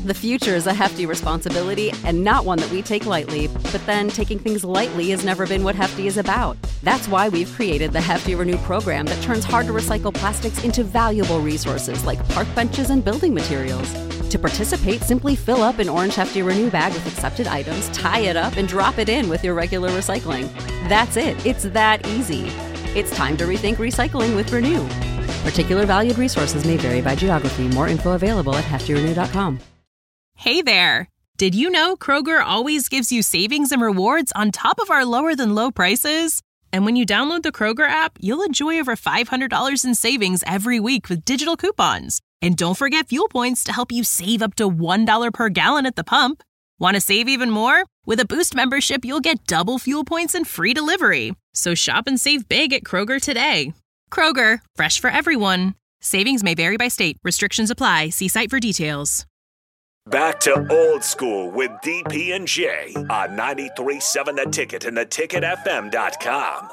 The future is a hefty responsibility and not one that we take lightly, but then taking things lightly has never been what Hefty is about. That's why we've created the Hefty Renew program that turns hard-to-recycle plastics into valuable resources like park benches and building materials. To participate, simply fill up an orange Hefty Renew bag with accepted items, tie it up, and drop it in with your regular recycling. That's it. It's that easy. It's time to rethink recycling with Renew. Particular valued resources may vary by geography. More info available at heftyrenew.com. Hey there! Did you know Kroger always gives you savings and rewards on top of our lower-than-low prices? And when you download the Kroger app, you'll enjoy over $500 in savings every week with digital coupons. And don't forget fuel points to help you save up to $1 per gallon at the pump. Want to save even more? With a Boost membership, you'll get double fuel points and free delivery. So shop and save big at Kroger today. Kroger, fresh for everyone. Savings may vary by state. Restrictions apply. See site for details. Back to Old School with DP and J on 93.7 The Ticket and theticketfm.com.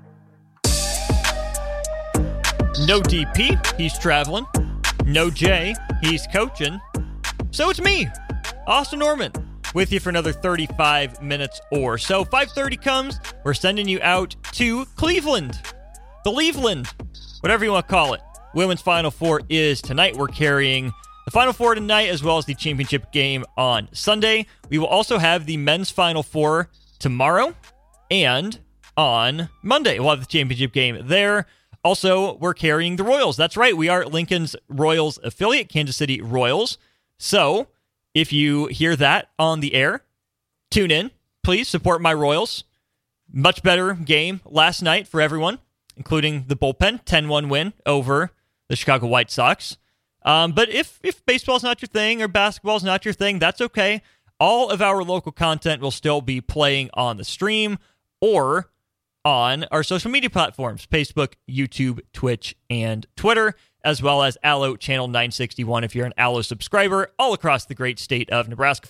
No DP, he's traveling. No J, he's coaching. So it's me, Austin Norman, with you for another 35 minutes or so. 5:30 comes, we're sending you out to Cleveland. Believeland, whatever you want to call it. Women's Final Four is tonight. We're carrying the Final Four tonight as well as the championship game on Sunday. We will also have the men's Final Four tomorrow and on Monday. We'll have the championship game there. Also, we're carrying the Royals. That's right. We are Lincoln's Royals affiliate, Kansas City Royals. So if you hear that on the air, tune in. Please support my Royals. Much better game last night for everyone, including the bullpen. 10-1 win over the Chicago White Sox. But if baseball's not your thing or basketball's not your thing, that's okay. All of our local content will still be playing on the stream or on our social media platforms, Facebook, YouTube, Twitch, and Twitter, as well as Allo Channel 961 if you're an Allo subscriber, all across the great state of Nebraska.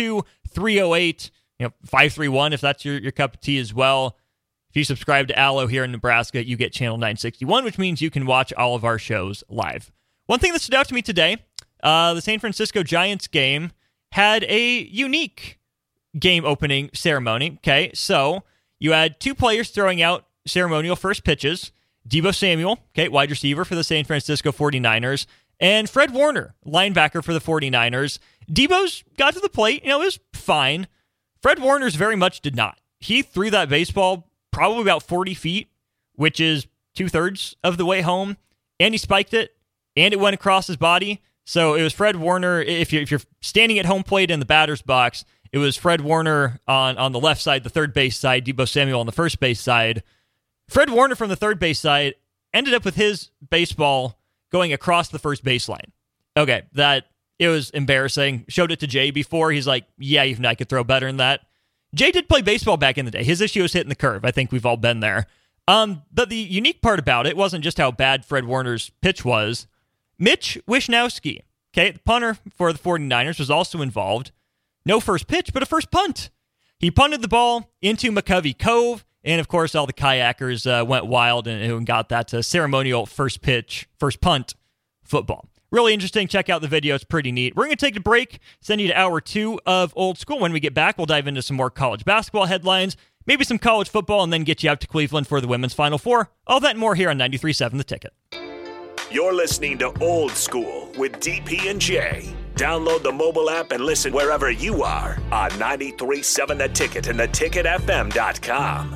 402-308, 531 if that's your cup of tea as well. If you subscribe to Allo here in Nebraska, you get Channel 961, which means you can watch all of our shows live. One thing that stood out to me today, the San Francisco Giants game had a unique game opening ceremony. Okay, so you had two players throwing out ceremonial first pitches. Deebo Samuel, wide receiver for the San Francisco 49ers, and Fred Warner, linebacker for the 49ers. Deebo's got to the plate. It was fine. Fred Warner's very much did not. He threw that baseball probably about 40 feet, which is 2/3 of the way home, and he spiked it, and it went across his body. So it was Fred Warner. If you're standing at home plate in the batter's box, it was Fred Warner on the left side, the third base side, Deebo Samuel on the first base side. Fred Warner from the third base side ended up with his baseball going across the first baseline. Okay, it was embarrassing. Showed it to Jay before. He's like, yeah, even I could throw better than that. Jay did play baseball back in the day. His issue was hitting the curve. I think we've all been there. But the unique part about it wasn't just how bad Fred Warner's pitch was. Mitch Wishnowsky, the punter for the 49ers, was also involved. No first pitch, but a first punt. He punted the ball into McCovey Cove, and of course, all the kayakers went wild and got that ceremonial first punt football. Really interesting. Check out the video. It's pretty neat. We're going to take a break, send you to hour 2 of Old School. When we get back, we'll dive into some more college basketball headlines, maybe some college football, and then get you out to Cleveland for the women's Final Four. All that and more here on 93.7 The Ticket. You're listening to Old School with DP and J. Download the mobile app and listen wherever you are on 93.7 The Ticket and theticketfm.com.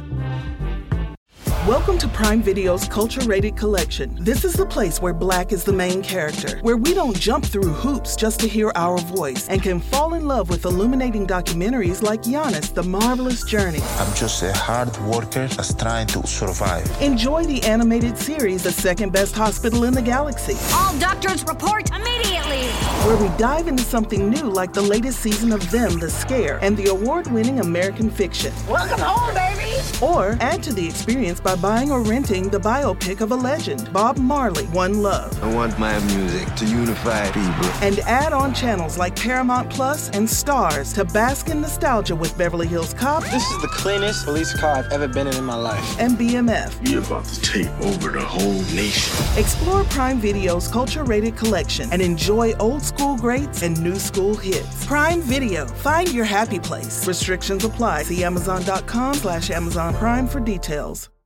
Welcome to Prime Video's Culture-Rated Collection. This is the place where Black is the main character, where we don't jump through hoops just to hear our voice, and can fall in love with illuminating documentaries like Giannis, The Marvelous Journey. I'm just a hard worker that's trying to survive. Enjoy the animated series, The Second Best Hospital in the Galaxy. All doctors report immediately! Where we dive into something new like the latest season of Them, The Scare, and the award-winning American Fiction. Welcome home, baby! Or add to the experience by buying or renting the biopic of a legend, Bob Marley, One Love. I want my music to unify people. And add-on channels like Paramount Plus and Stars to bask in nostalgia with Beverly Hills Cop. This is the cleanest police car I've ever been in my life. And BMF. We're about to take over the whole nation. Explore Prime Video's culture-rated collection and enjoy old school greats and new school hits. Prime Video. Find your happy place. Restrictions apply. See Amazon.com/Amazon Prime for details.